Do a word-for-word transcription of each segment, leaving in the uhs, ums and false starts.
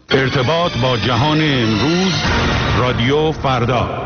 ارتباط با جهان امروز، رادیو فردا.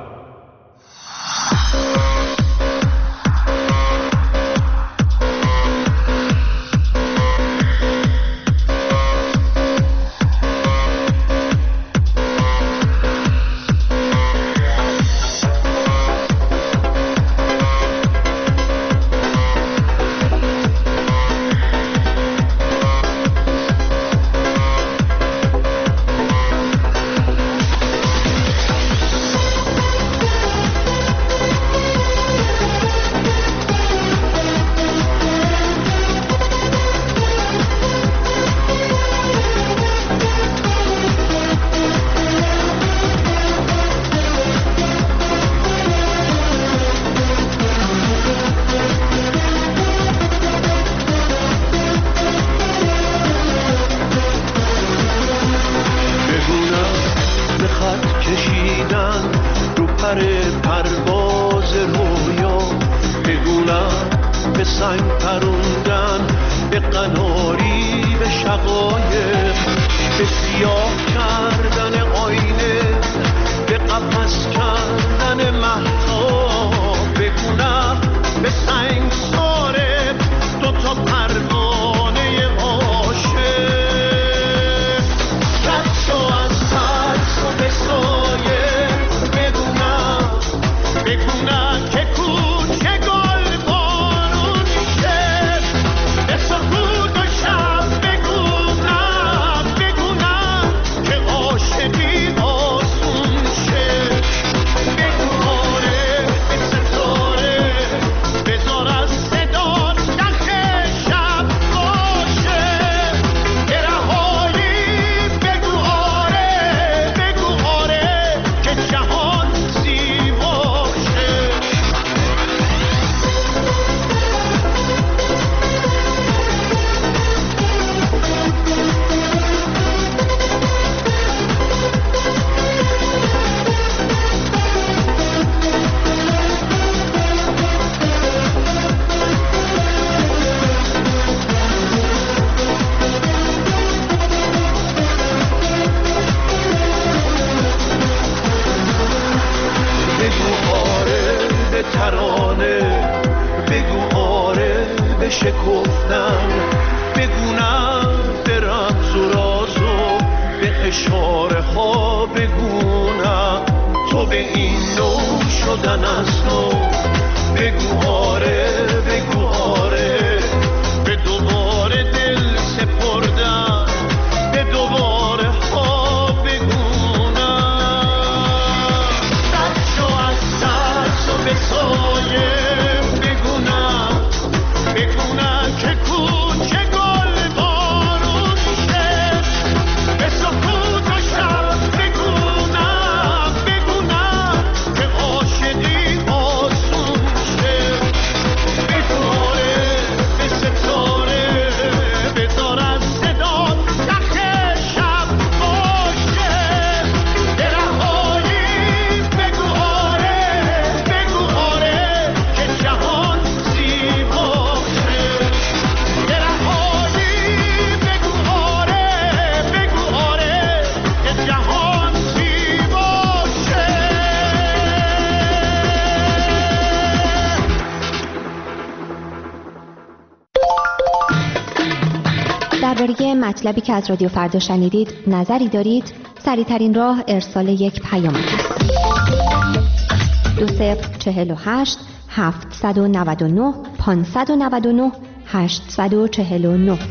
درباره مطلبی که از رادیو فردا شنیدید نظری دارید؟ سریع‌ترین راه ارسال یک پیام است. دو صفر چهل و هشت هفتصد و نود و نه پانصد و نود و نه هشتصد و چهل و نه.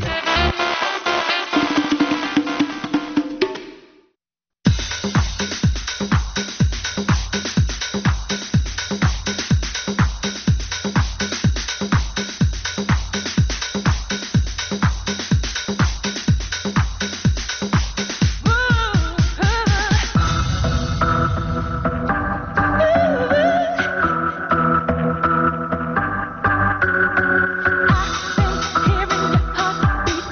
Hearing your heartbeat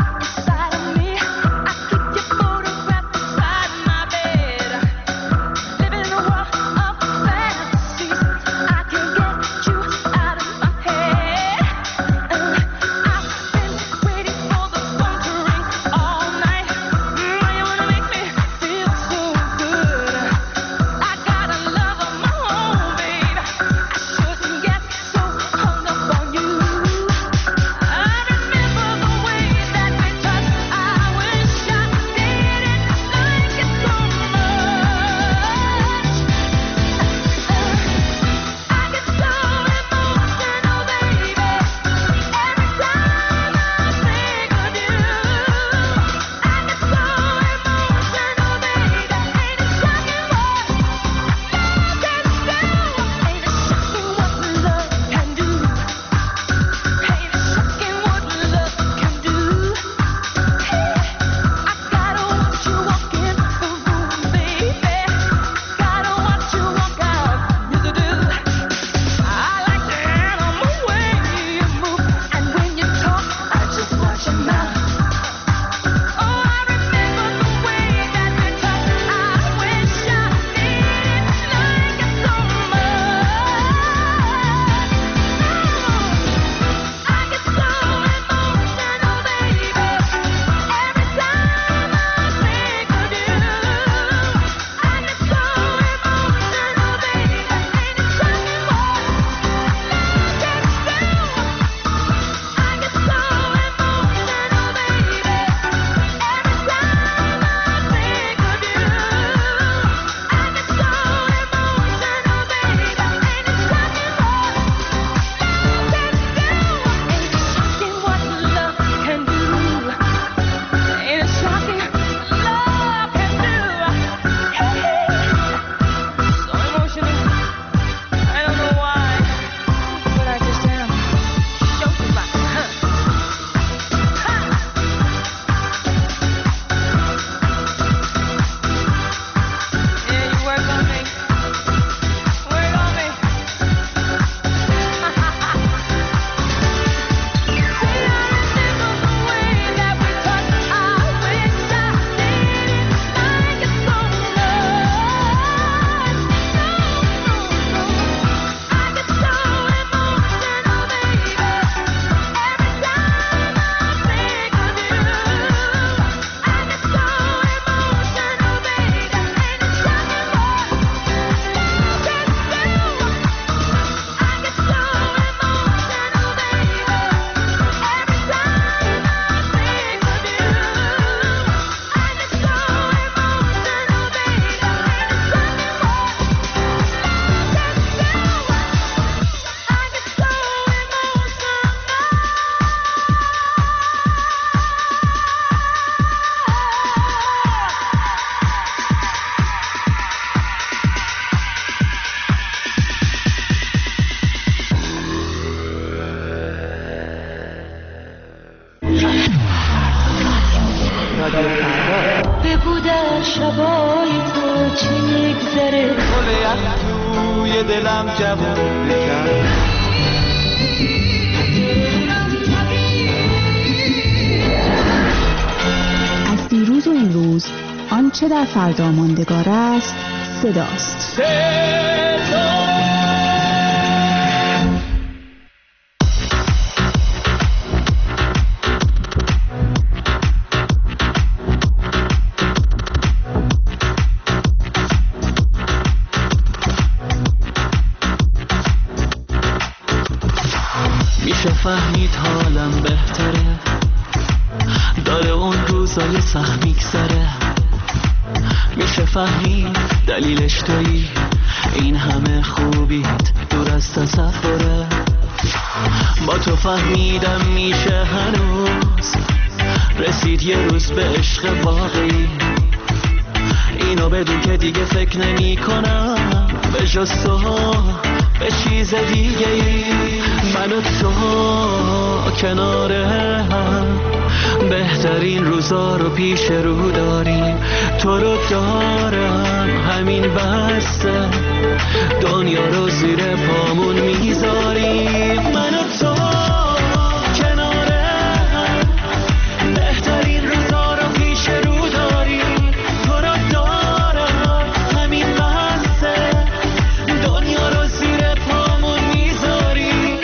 رادیو فردا. بگو در شبای تو چی میگذره، گل یخ توی دلم جوون بکن. از دیروز و امروز آنچه در فردا ماندگار است صداست. صدا میشه فهمید حالم بهتره، داره اون روزای سخت میگذره. میشه فهمید دلیلش تویی، این همه خوبیت دور از تصوره. با تو فهمیدم میشه هنوز رسید یه روز به عشق واقعی. اینو بدون که دیگه فکر نمی کنم به جز تو به چیز دیگه ای. من و تو کناره هم بهترین روزا رو پیش رو داریم. تو رو دارم همین بسته، دنیا رو زیر پامون میذاریم. من و تو کناره هم بهترین روزا رو پیش رو داریم. تو رو دارم همین بسته، دنیا رو زیر پامون میذاریم.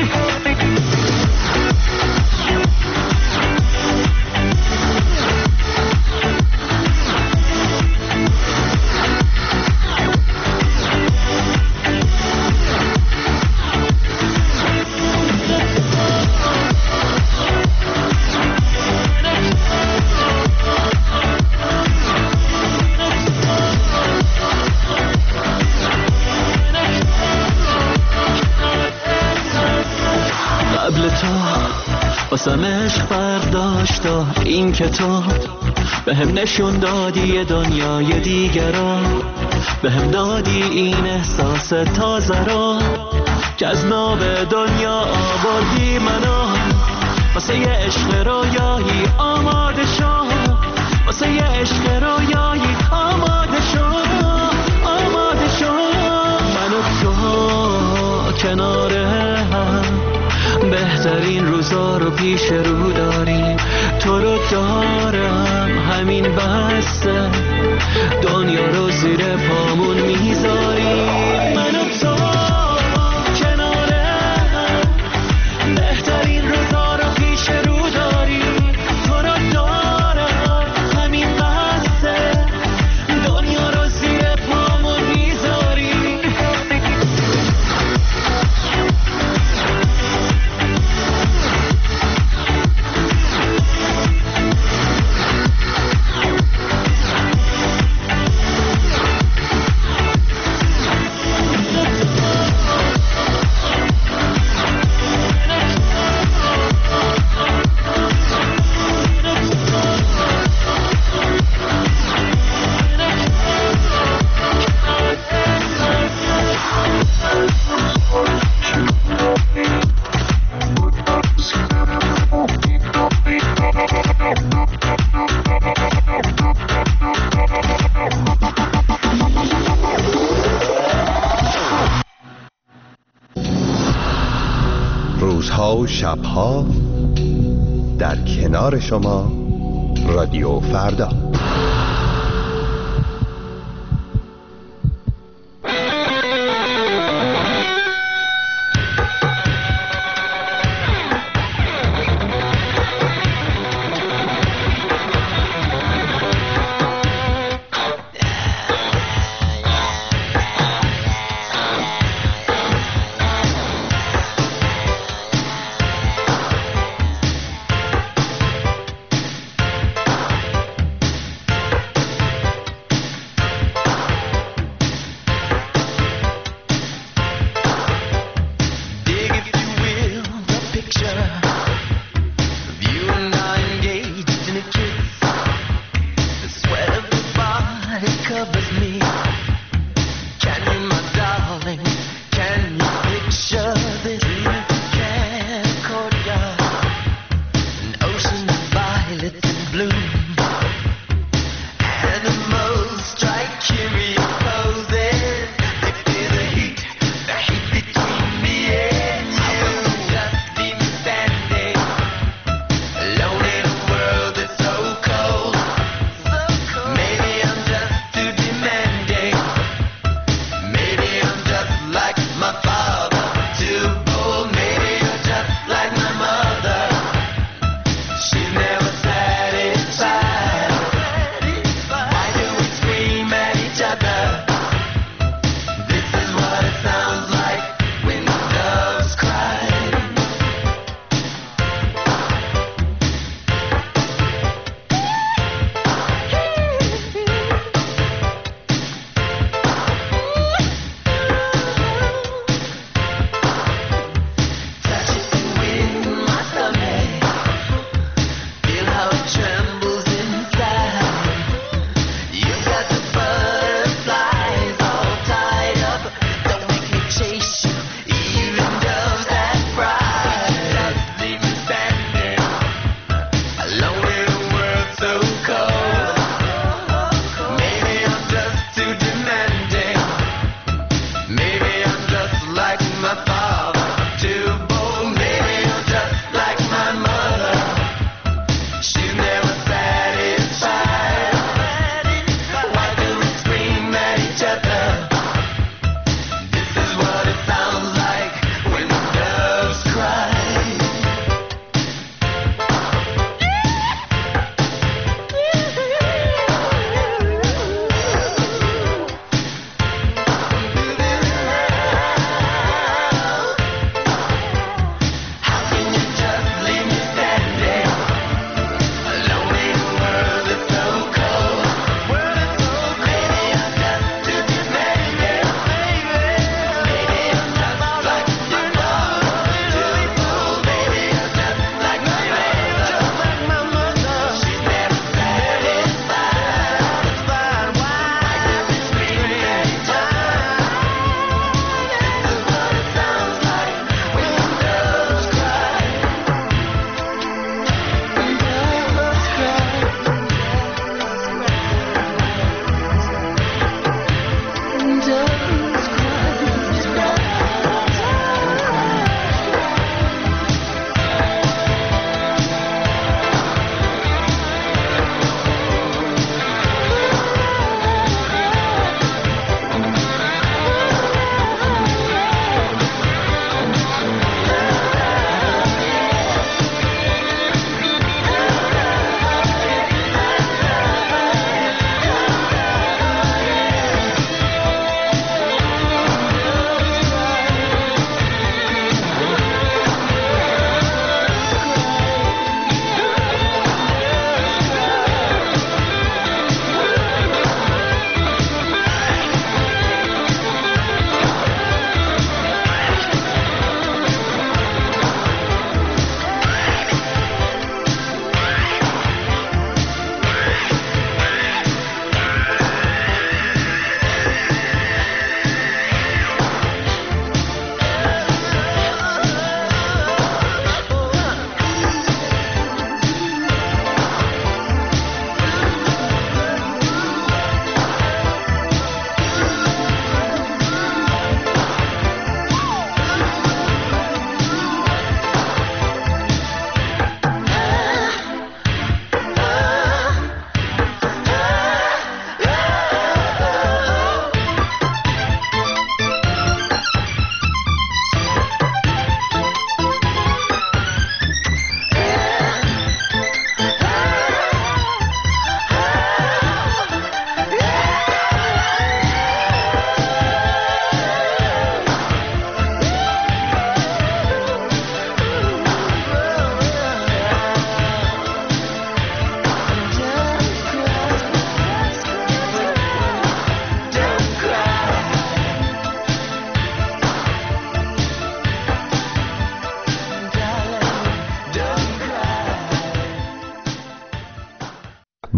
قبل تو واسم عشق برداشتا، این که تو به هم نشون دادی یه دنیای دیگر رو، به هم دادی این احساس تازه رو که از ناب دنیا آوردی منو. واسه یه عشق رویایی آماده شو، واسه یه عشق رویایی آماده شو، آماده شو. من و تو کناره هم بهترین روزا رو پیش رو داریم. تو رو دارم همین بسته، دنیا رو زیر پامون میذاریم. من و تو کناره هم بهترین روزا رو پیش رو داریم. تو رو دارم همین بسته، دنیا رو زیر پامون میذاریم. روزها و شبها در کنار شما رادیو فردا. violet in bloom.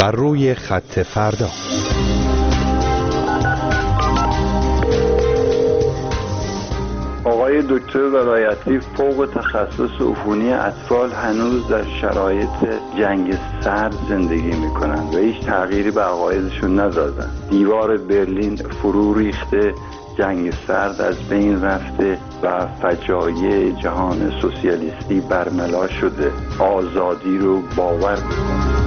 بر روی خط فردا. آقای دکتر ولایتی فوق تخصص عفونی اطفال هنوز در شرایط جنگ سرد زندگی میکنند و هیچ تغییری به عقایدشون ندادن. دیوار برلین فرو ریخته، جنگ سرد از بین رفته و فجایع جهان سوسیالیستی برملا شده. آزادی رو باور میکنند.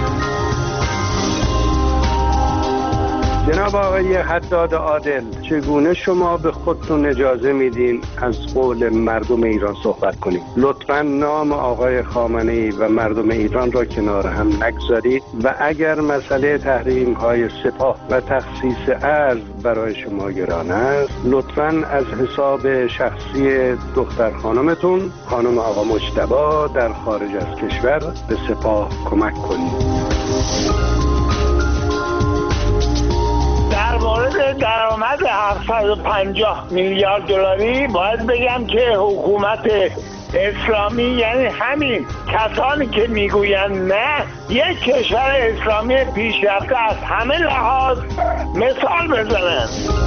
جناب آقای حداد عادل، چگونه شما به خودتون اجازه میدین از قول مردم ایران صحبت کنید؟ لطفاً نام آقای خامنه‌ای و مردم ایران را کنار هم نگذارید و اگر مسئله تحریم های سپاه و تخصیص ارز برای شما گران است، لطفاً از حساب شخصی دختر خانمتون، خانم آقا مجتبی، در خارج از کشور به سپاه کمک کنید. در مورد درآمد هفتصد و پنجاه میلیارد دلاری باید بگم که حکومت اسلامی، یعنی همین کسانی که میگویند نه، یک کشور اسلامی پیشرفته از همه لحاظ مثال بزنند.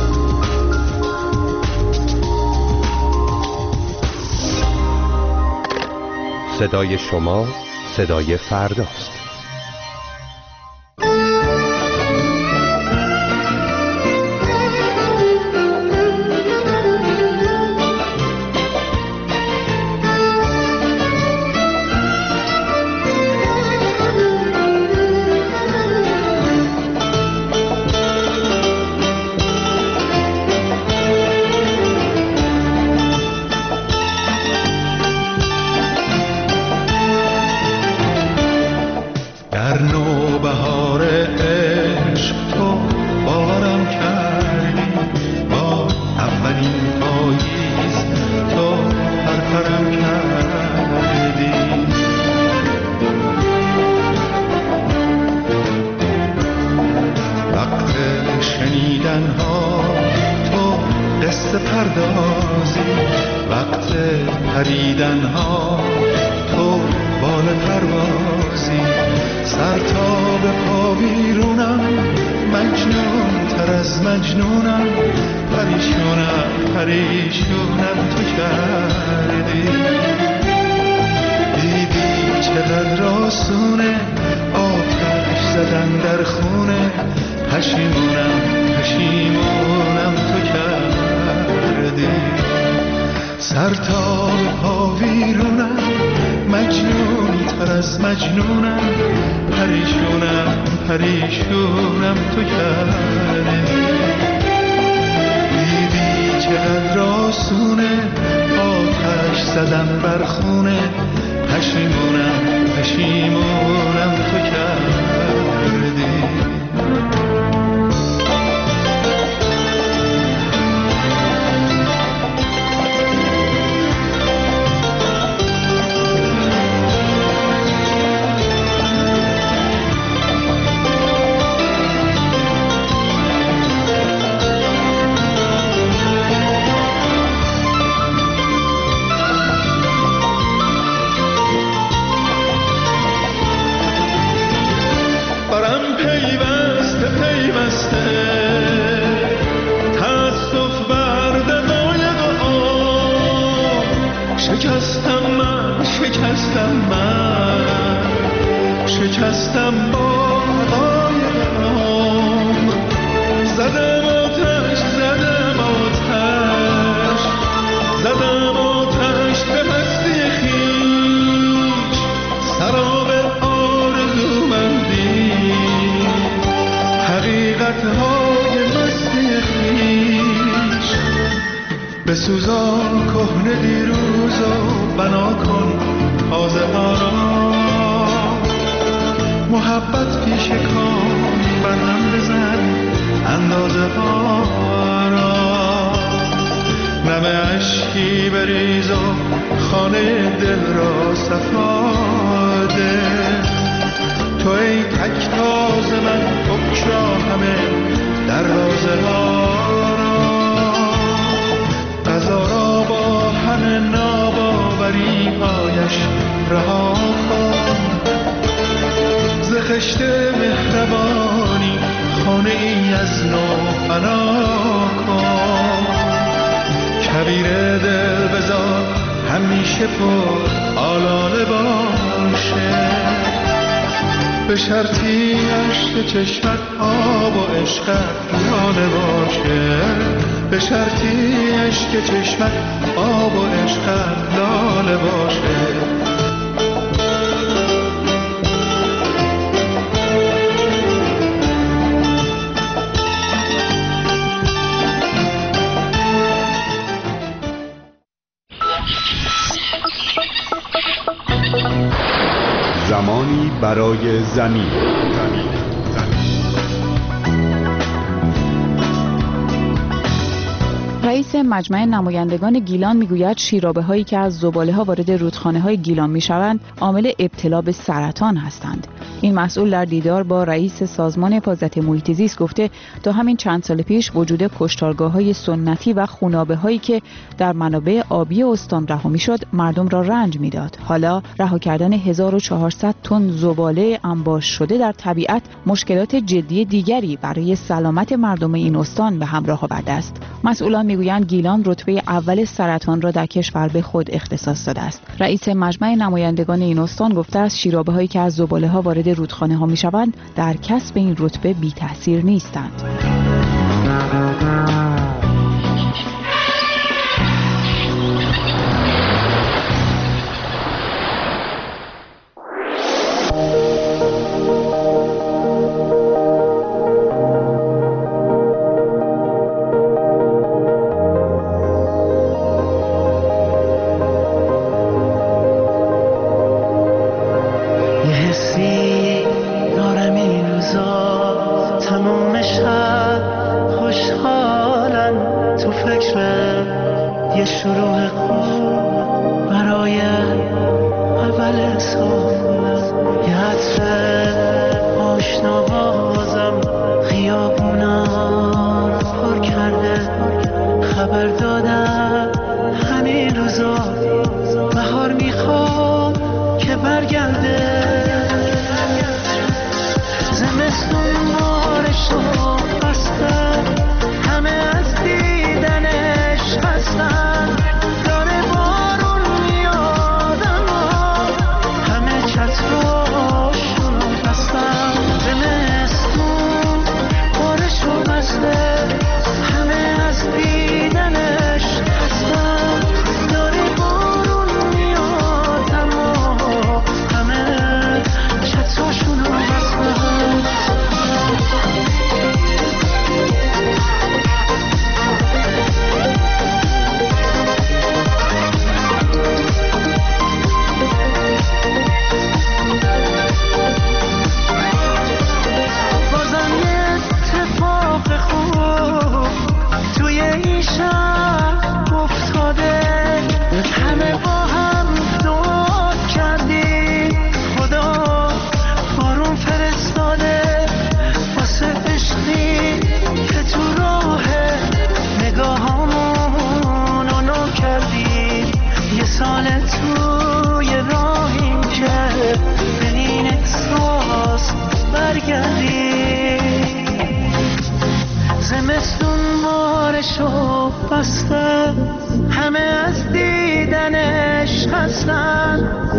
صدای شما صدای فرداست. بسوزان کهنه دیروز و بنا کن تازه ها را، محبت پیش کن برهم بزن اندازه ها را، نم عشقی بریز و خانه دل را صفا ده، تو ای تک تاز من بگشا همه دروازه ها را، قضا را با همه ناباوری هایش رها کن، ز خشت که پر آلاله باشه، به شرطی عشق چشمت آب و عشقت لاله باشه، به شرطی عشق چشمت آب و عشقت لاله باشه. زمانی برای زمین. رئیس مجمع نمایندگان گیلان میگوید شیرابه هایی که از زباله ها وارد رودخانه های گیلان میشوند عامل ابتلا به سرطان هستند. این مسئول در دیدار با رئیس سازمان حفاظت محیط زیست گفته تا همین چند سال پیش وجود کشتارگاه‌های سنتی و خونابه هایی که در منابع آبی استان رها میشد مردم را رنج میداد. حالا رها کردن هزار و چهارصد تن زباله انباش شده در طبیعت مشکلات جدی دیگری برای سلامت مردم این استان به همراه آورده است. مسئولان میگویند گیلان رتبه اول سرطان را در کشور به خود اختصاص داده است. رئیس مجمع نمایندگان این استان گفته است شیرابه هایی که از زباله ها وارد رودخانه ها می شوند در کسب این رتبه بی تأثیر نیستند.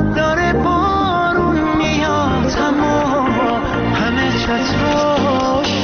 داره بارون میاد اما همه چتراش